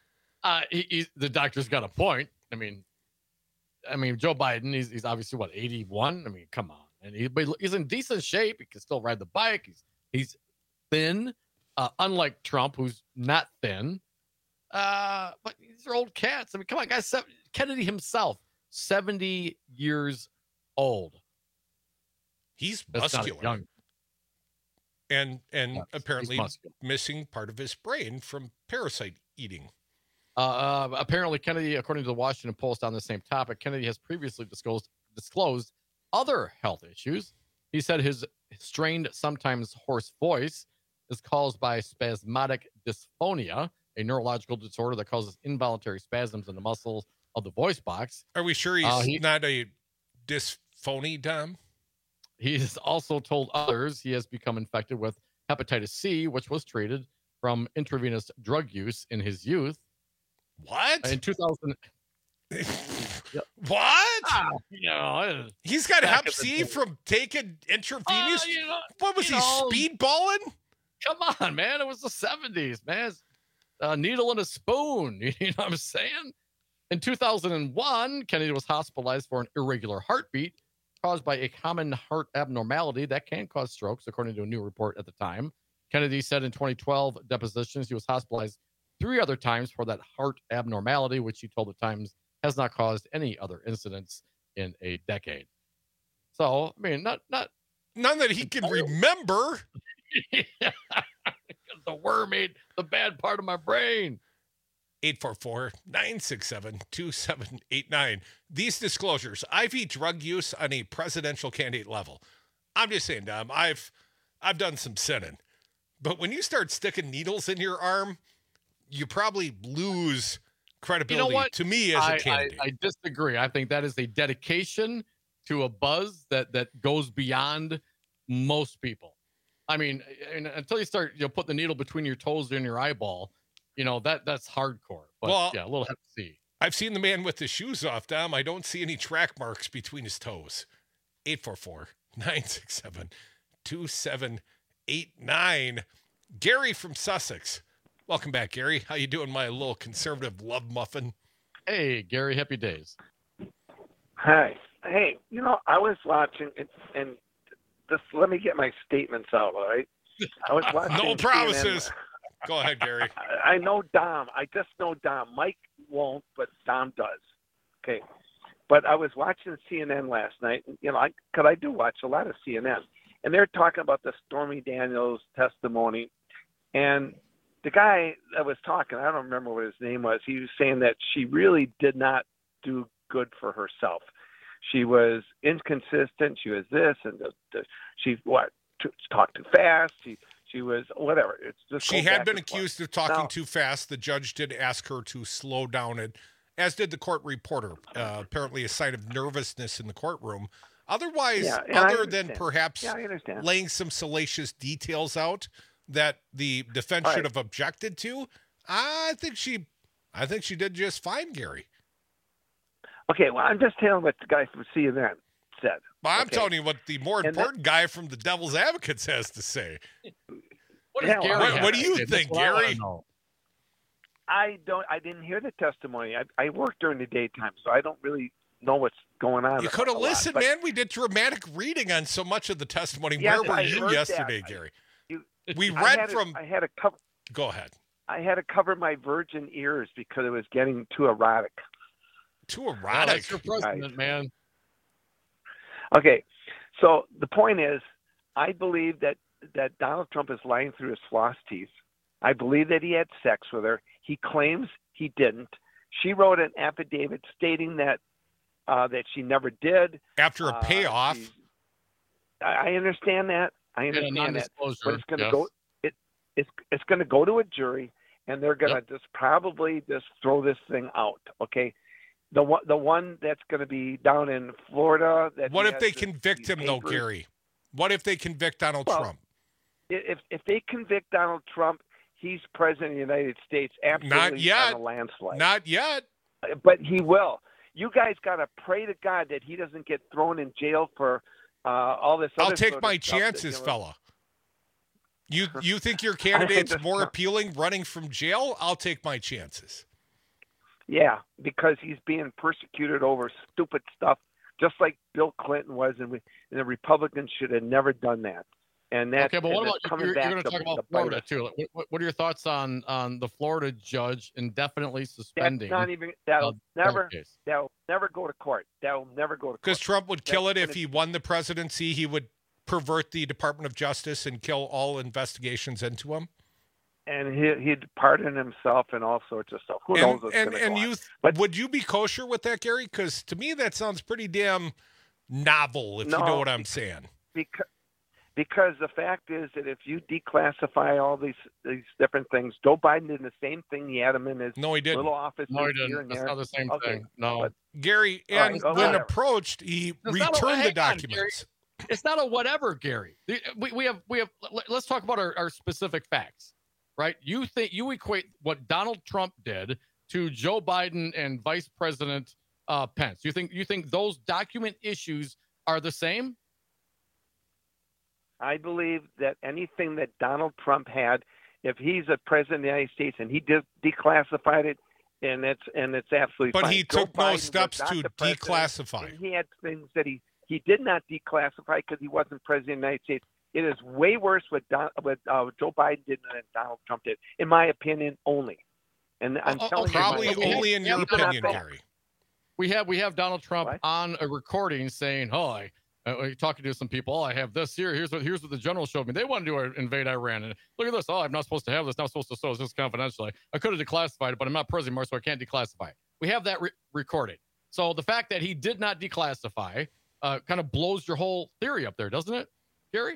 The doctor's got a point. I mean, Joe Biden, he's obviously, 81? I mean, come on. And but he's in decent shape. He can still ride the bike. He's thin, unlike Trump, who's not thin. But these are old cats. I mean, come on, guys. Kennedy himself, 70 years old. He's That's muscular. Young. And apparently missing part of his brain from parasite eating. Apparently, Kennedy, according to the Washington Post on the same topic, Kennedy has previously disclosed other health issues. He said his strained, sometimes hoarse voice is caused by spasmodic dysphonia, a neurological disorder that causes involuntary spasms in the muscles of the voice box. Are we sure he's not a dysphony, Dom? He has also told others he has become infected with hepatitis C, which was treated from intravenous drug use in his youth. What? In 2000. What? He's got hep C from taking intravenous. What was he, speedballing? Come on, man. It was the 70s, man. A needle and a spoon. You know what I'm saying? In 2001, Kennedy was hospitalized for an irregular heartbeat caused by a common heart abnormality that can cause strokes, according to a new report at the time. Kennedy said in 2012 depositions he was hospitalized 3 other times for that heart abnormality, which he told the Times has not caused any other incidents in a decade. So, I mean, not none that he can remember. The worm ate the bad part of my brain. 844-967-2789. These disclosures, IV drug use on a presidential candidate level. I'm just saying, Dom, I've done some sinning. But when you start sticking needles in your arm, you probably lose credibility to me as a candidate. I disagree. I think that is a dedication to a buzz that goes beyond most people. I mean, until you start, put the needle between your toes and your eyeball, that's hardcore. But a little hep C. I've seen the man with the shoes off, Dom. I don't see any track marks between his toes. 844-967-2789. Gary from Sussex. Welcome back, Gary. How you doing, my little conservative love muffin? Hey, Gary. Happy days. Hi. Hey, I was watching it, and just let me get my statements out, all right? I was watching no promises. CNN. Go ahead, Gary. I know Dom. I just know Dom. Mike won't, but Dom does. Okay. But I was watching CNN last night, and, because I do watch a lot of CNN, and they're talking about the Stormy Daniels testimony, and the guy that was talking, I don't remember what his name was, he was saying that she really did not do good for herself. She was inconsistent. She was this, and she talked too fast. She was whatever. It's just she had been accused of talking too fast. The judge did ask her to slow down, and as did the court reporter. Apparently, a sign of nervousness in the courtroom. Otherwise, other than perhaps laying some salacious details out that the defense should have objected to, I think she did just fine, Gary. Okay, well, I'm just telling what the guy from CNN said. Well, I'm telling you what the more important guy from the Devil's Advocates has to say. What do you think, Gary? I didn't hear the testimony. I work during the daytime, so I don't really know what's going on. You could have listened, man. We did dramatic reading on so much of the testimony. Yes, where were you yesterday, Gary? We read from. I had to cover. Go ahead. I had to cover my virgin ears because it was getting too erotic. Too erotic. Oh, that's your president, man. Okay, so the point is, I believe that Donald Trump is lying through his floss teeth. I believe that he had sex with her. He claims he didn't. She wrote an affidavit stating that she never did. After a payoff. I understand that. I understand that. But it's going to go. It's going to go to a jury, and they're going to just probably just throw this thing out. Okay. The one that's going to be down in Florida. What if they convict him, though, Gary? What if they convict Donald Trump? If they convict Donald Trump, he's president of the United States. Absolutely, not yet. On a landslide. Not yet. But he will. You guys got to pray to God that he doesn't get thrown in jail for all this. I'll take my chances, fella. You think your candidate's more appealing running from jail? I'll take my chances. Yeah, because he's being persecuted over stupid stuff, just like Bill Clinton was, and the Republicans should have never done that. And that, okay, but what about you're going to talk to about Florida too? What are your thoughts on the Florida judge indefinitely suspending? That's not even that'll never go to court. That'll never go to court. Because Trump would kill it if he won the presidency. He would pervert the Department of Justice and kill all investigations into him. And he'd pardon himself and all sorts of stuff. Who knows what's going to go on. But would you be kosher with that, Gary? Because to me, that sounds pretty damn novel, if you know what I'm saying. Because the fact is that if you declassify all these different things, Joe Biden did the same thing. He had them in his little office. No, he didn't. That's not the same thing. No. But, Gary, and when approached, he returned the documents. It's not a whatever, Gary. We have. Let's talk about our specific facts, right? You equate what Donald Trump did to Joe Biden and Vice President Pence. You think those document issues are the same? I believe that anything that Donald Trump had, if he's a president of the United States and he declassified it, and it's absolutely fine. But he took no steps to declassify. And he had things that he did not declassify because he wasn't president of the United States. It is way worse what Joe Biden did than Donald Trump did, in my opinion, only. And I'm telling you, probably only in your opinion, Gary. We have Donald Trump on a recording saying, talking to some people. I have this here. Here's what the general showed me. They wanted to invade Iran. And look at this. I'm not supposed to have this. Not supposed to. So it's just confidential. I could have declassified it, but I'm not president anymore, so I can't declassify it. We have that recorded. So the fact that he did not declassify kind of blows your whole theory up there, doesn't it, Gary?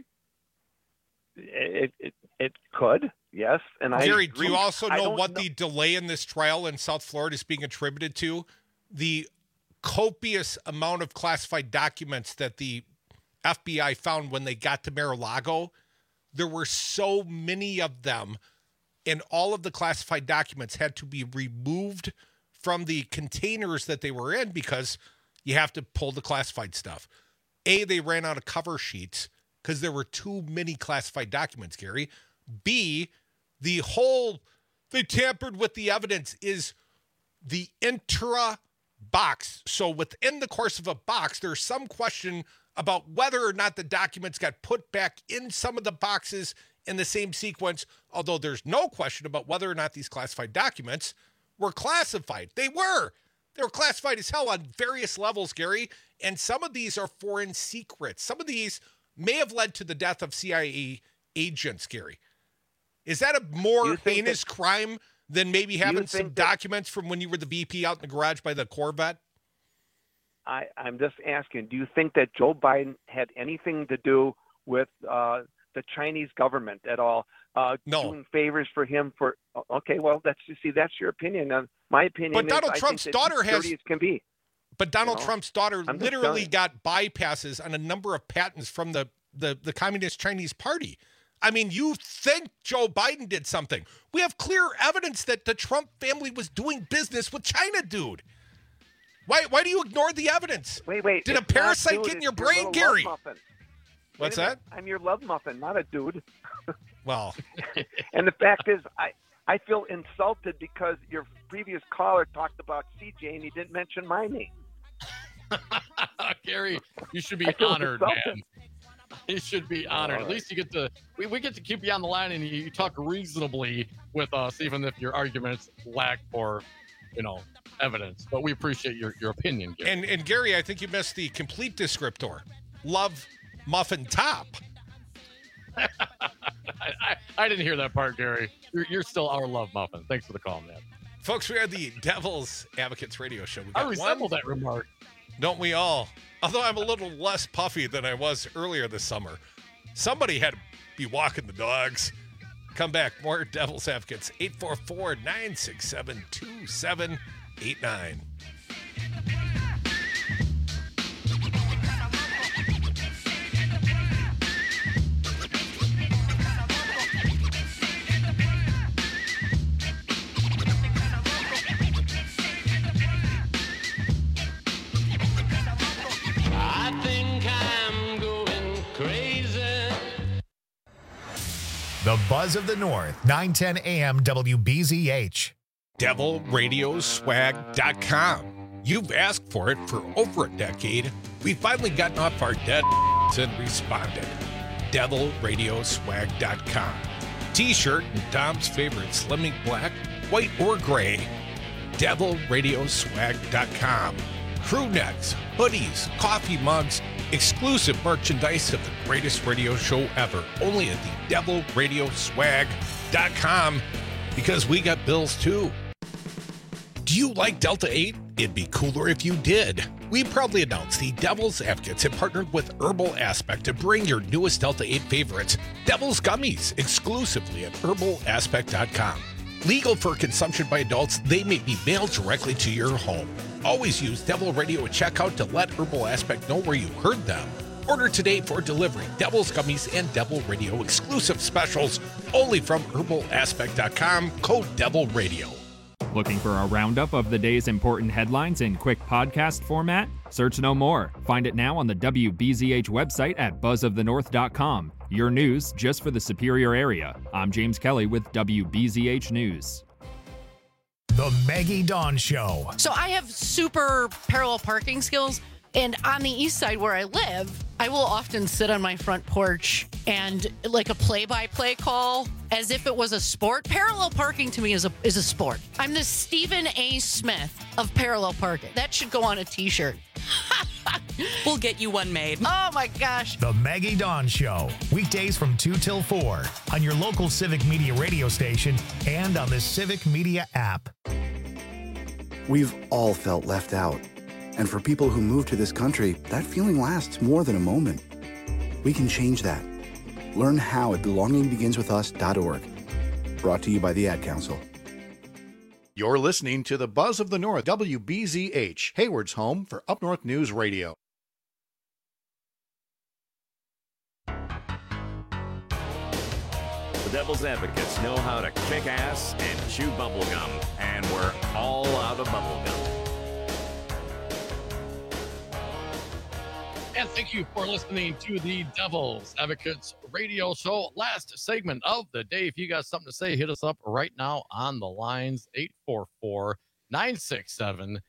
It could, yes. And Gary, do you also know what the delay in this trial in South Florida is being attributed to? The copious amount of classified documents that the FBI found when they got to Mar-a-Lago. There were so many of them, and all of the classified documents had to be removed from the containers that they were in because you have to pull the classified stuff. A, they ran out of cover sheets because there were too many classified documents, Gary. B, they tampered with the evidence is the box. So within the course of a box, there's some question about whether or not the documents got put back in some of the boxes in the same sequence, although there's no question about whether or not these classified documents were classified. They were classified as hell on various levels, Gary, and some of these are foreign secrets. Some of these may have led to the death of CIA agents, Gary. Is that a more heinous crime than maybe having some documents from when you were the BP out in the garage by the Corvette? I'm just asking, do you think that Joe Biden had anything to do with the Chinese government at all? No. Doing favors for him okay, well, that's your opinion. My opinion but Donald Trump's daughter can be. But Donald Trump's daughter literally got bypasses on a number of patents from the Communist Chinese Party. I mean, you think Joe Biden did something. We have clear evidence that the Trump family was doing business with China, dude. Why do you ignore the evidence? Wait. Did a parasite get in your brain, Gary? What's that? I'm your love muffin, not a dude. Well. And the fact is, I feel insulted because your previous caller talked about CJ and he didn't mention my name. Gary, you should be honored, man. You should be honored. At least you get to we get to keep you on the line and you talk reasonably with us, even if your arguments lack for, evidence. But we appreciate your opinion, Gary. And Gary, I think you missed the complete descriptor. Love muffin top. I didn't hear that part, Gary. You're still our love muffin. Thanks for the call, man. Folks, we are the Devil's Advocates radio show. I resemble that remark. Don't we all? Although I'm a little less puffy than I was earlier this summer. Somebody had to be walking the dogs. Come back. More Devil's Advocates. 844-967-2789. The Buzz of the North, 910 AM WBZH. DevilRadioswag.com. You've asked for it for over a decade. We've finally gotten off our dead and responded. DevilRadioswag.com. T-shirt and Dom's favorite Slimming Black, white or gray. DevilRadioswag.com. Crew necks, hoodies, coffee mugs, exclusive merchandise of the greatest radio show ever. Only at the DevilRadioswag.com, because we got bills too. Do you like Delta 8? It'd be cooler if you did. We proudly announced the Devil's Advocates have partnered with Herbal Aspect to bring your newest Delta 8 favorites, Devil's Gummies, exclusively at herbalaspect.com. Legal for consumption by adults, they may be mailed directly to your home. Always use Devil Radio at checkout to let Herbal Aspect know where you heard them. Order today for delivery. Devil's Gummies and Devil Radio exclusive specials only from herbalaspect.com, code Devil Radio. Looking for a roundup of the day's important headlines in quick podcast format? Search no more. Find it now on the WBZH website at buzzofthenorth.com. Your news just for the Superior area. I'm James Kelly with WBZH News. The Maggie Dawn Show. So I have super parallel parking skills. And on the east side where I live, I will often sit on my front porch and like a play-by-play call as if it was a sport. Parallel parking to me is a sport. I'm the Stephen A. Smith of parallel parking. That should go on a T-shirt. We'll get you one made. Oh, my gosh. The Maggie Dawn Show. Weekdays from 2 till 4 on your local Civic Media radio station and on the Civic Media app. We've all felt left out. And for people who move to this country, that feeling lasts more than a moment. We can change that. Learn how at belongingbeginswithus.org. Brought to you by the Ad Council. You're listening to the Buzz of the North, WBZH, Hayward's home for Up North News Radio. The Devil's Advocates know how to kick ass and chew bubblegum, and we're all out of bubblegum. And thank you for listening to the Devil's Advocates radio show. Last segment of the day. If you got something to say, hit us up right now on the lines, 844-967-2789.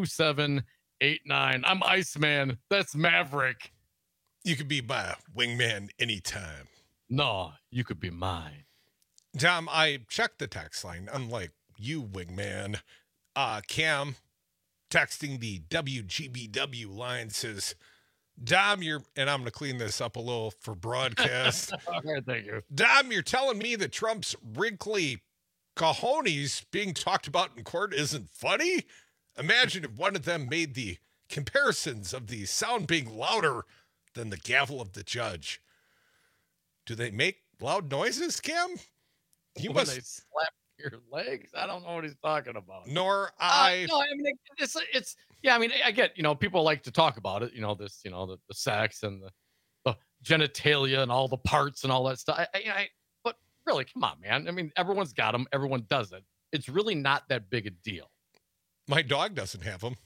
I'm Iceman. That's Maverick. You could be my wingman anytime. No, you could be mine. Tom, I checked the text line, unlike you, wingman. Cam, texting the WGBW line, says, Dom, and I'm going to clean this up a little for broadcast. All right, thank you. Dom, you're telling me that Trump's wrinkly cojones being talked about in court isn't funny? Imagine if one of them made the comparisons of the sound being louder than the gavel of the judge. Do they make loud noises, Cam? They slap your legs? I don't know what he's talking about. Nor I. No, I mean, it's yeah, I mean, I get, people like to talk about it, the sex and the genitalia and all the parts and all that stuff. But really, come on, man. I mean, everyone's got them. Everyone does it. It's really not that big a deal. My dog doesn't have them.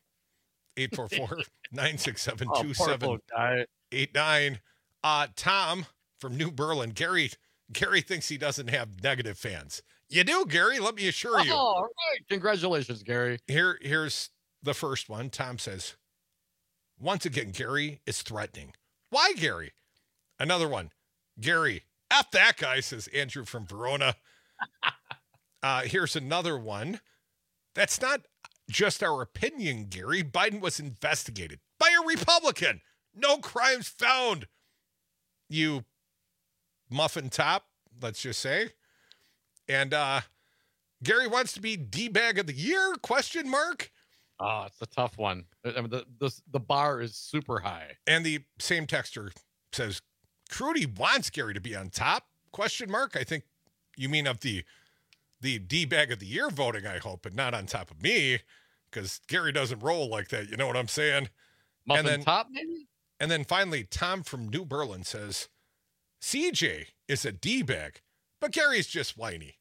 844-967-2789. Tom from New Berlin. Gary thinks he doesn't have negative fans. You do, Gary. Let me assure you. All right. Congratulations, Gary. Here's the first one. Tom says, once again, Gary is threatening. Why, Gary? Another one. Gary, F that guy, says Andrew from Verona. Here's another one. That's not just our opinion, Gary. Biden was investigated by a Republican. No crimes found. You muffin top, let's just say. And Gary wants to be D-bag of the year? ? Oh, it's a tough one. I mean, the bar is super high. And the same texter says, Crudy wants Gary to be on top? ? I think you mean of the D-bag of the year voting, I hope, but not on top of me, because Gary doesn't roll like that. You know what I'm saying? Muffin top, maybe? And then finally, Tom from New Berlin says, CJ is a D-bag, but Gary's just whiny.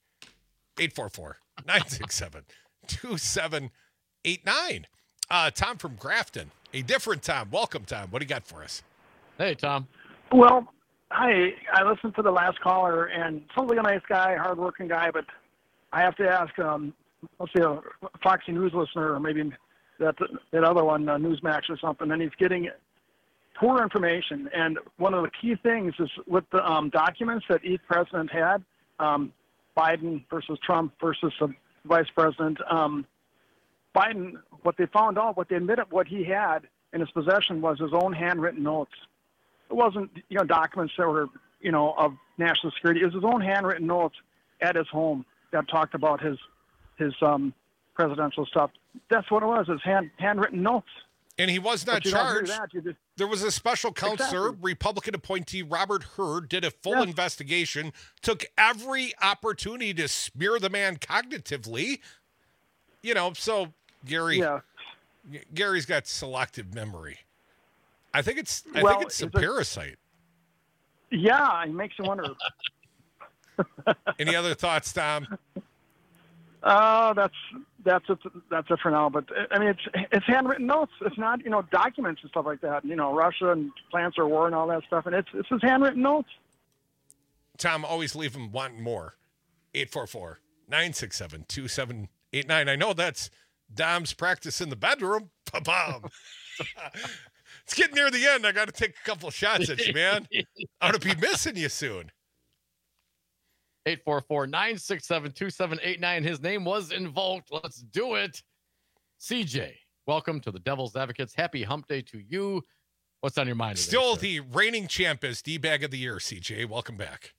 844-967-2789. Tom from Grafton, a different Tom. Welcome, Tom. What do you got for us? Hey, Tom. Well, hi. I listened to the last caller, and sounds like a nice guy, hardworking guy, but I have to ask, let's say a Foxy News listener, or maybe that other one, Newsmax or something, and he's getting poor information. And one of the key things is with the documents that each president had, Biden versus Trump versus the vice president. Biden, what they found out, what they admitted, what he had in his possession was his own handwritten notes. It wasn't, documents that were, of national security. It was his own handwritten notes at his home that talked about his presidential stuff. That's what it was, his handwritten notes. And he was not charged. There was a special counselor, Republican appointee Robert Hur, did a full investigation, took every opportunity to smear the man cognitively. So Gary's got selective memory. I think it's a parasite. Yeah, it makes you wonder. Any other thoughts, Tom? That's it for now. But I mean, it's handwritten notes. It's not documents and stuff like that. Russia and plans for war and all that stuff. And it's his handwritten notes. Tom, always leave him wanting more. 844-967-2789. I know that's Dom's practice in the bedroom. Ba-bum. It's getting near the end. I got to take a couple of shots at you, man. I'm going to be missing you soon. 844-967-2789. His name was invoked. Let's do it. CJ, welcome to the Devil's Advocates. Happy hump day to you. What's on your mind today, Still sir? the reigning champ as D-Bag of the Year, CJ. Welcome back.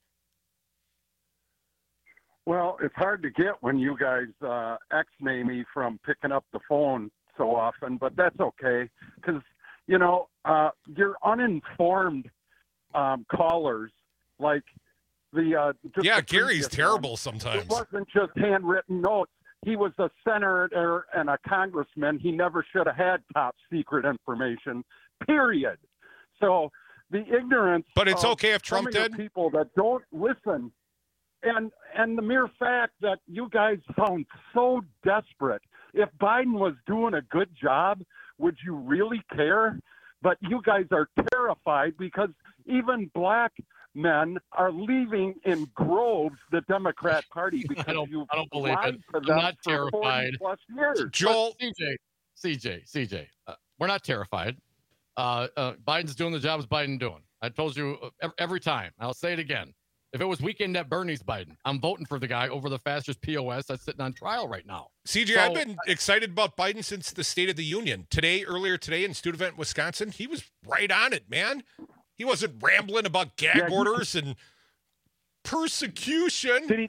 Well, it's hard to get when you guys X-nay me from picking up the phone so often, but that's okay because, you're uninformed callers like Gary's terrible sometimes. It wasn't just handwritten notes. He was a senator and a congressman. He never should have had top secret information, period. So the ignorance. But it's okay if Trump did. People that don't listen. And the mere fact that you guys sound so desperate. If Biden was doing a good job, would you really care? But you guys are terrified because even black men are leaving in groves the Democrat Party because I don't believe it. I'm not terrified. Plus years. Joel, CJ, we're not terrified. Biden's doing the job as Biden doing. I told you every time. I'll say it again. If it was Weekend at Bernie's Biden, I'm voting for the guy over the fastest POS that's sitting on trial right now. CJ, I've been excited about Biden since the State of the Union. Earlier today in Student Event, Wisconsin, he was right on it, man. He wasn't rambling about gag orders and persecution. Did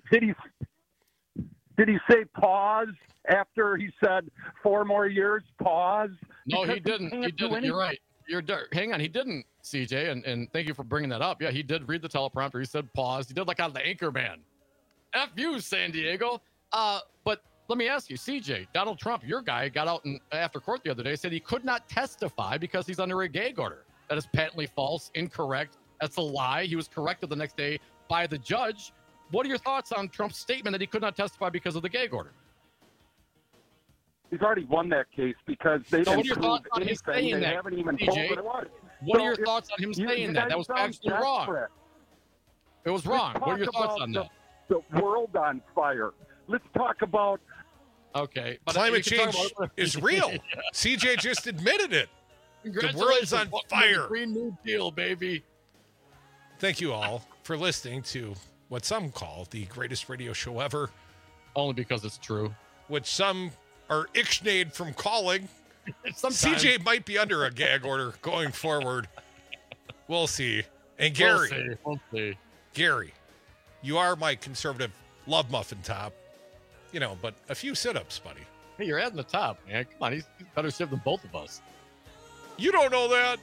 he say pause after he said 4 more years? Pause? No, he didn't. He didn't. You're right. Hang on. He didn't, CJ, and thank you for bringing that up. Yeah, he did read the teleprompter. He said pause. He did like on the Anchorman. F you, San Diego. But let me ask you, CJ, Donald Trump, your guy, got out after court the other day, said he could not testify because he's under a gag order. That is patently false, incorrect. That's a lie. He was corrected the next day by the judge. What are your thoughts on Trump's statement that he could not testify because of the gag order? He's already won that case because they didn't what are your prove thoughts on him anything. saying They that, haven't even CJ? told what it was. What are your thoughts on him saying that? That was actually wrong. Desperate. It was wrong. What are your thoughts on that? The world on fire. Let's talk about. Okay. But climate change is real. Yeah. CJ just admitted it. The world's on Welcome to fire. the Green New Deal, baby. Thank you all for listening to what some call the greatest radio show ever. Only because it's true. Which some are ixnayed from calling. Sometimes. CJ might be under a gag order going forward. We'll see. And Gary. We'll see. Gary, you are my conservative love muffin top. But a few sit-ups, buddy. Hey, you're adding the top, man. Come on, he's better shape than both of us. You don't know that.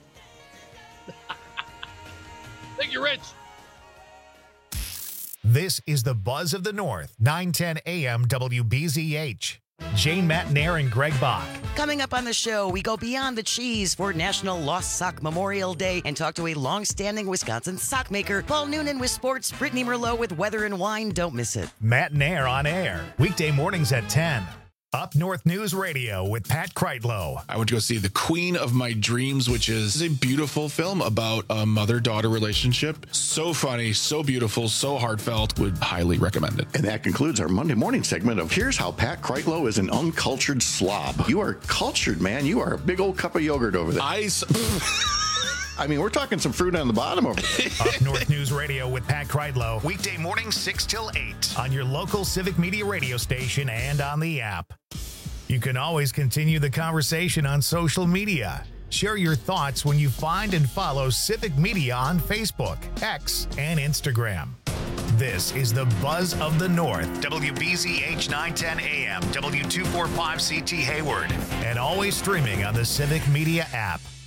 Thank you, Rich. This is the Buzz of the North, 910 AM WBZH. Jane Matnair and Greg Bach. Coming up on the show, we go beyond the cheese for National Lost Sock Memorial Day and talk to a long-standing Wisconsin sock maker. Paul Noonan with sports, Brittany Merlot with weather and wine. Don't miss it. Matnair on air, weekday mornings at 10. Up North News Radio with Pat Kreitlow. I went to go see The Queen of My Dreams, which is a beautiful film about a mother-daughter relationship. So funny, so beautiful, so heartfelt. Would highly recommend it. And that concludes our Monday morning segment of Here's How Pat Kreitlow is an Uncultured Slob. You are cultured, man. You are a big old cup of yogurt over there. I mean, we're talking some fruit on the bottom over there. Up North News Radio with Pat Kreitlow. Weekday mornings 6 till 8 on your local Civic Media radio station and on the app. You can always continue the conversation on social media. Share your thoughts when you find and follow Civic Media on Facebook, X, and Instagram. This is the Buzz of the North, WBZH 910 AM, W245CT Hayward, and always streaming on the Civic Media app.